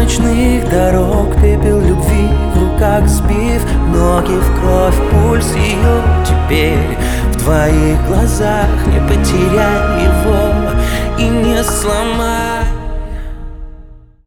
ночных дорог, пепел любви в руках сбив, ноги в кровь, пульс ее. Теперь в твоих глазах не потеряй его и не сломай.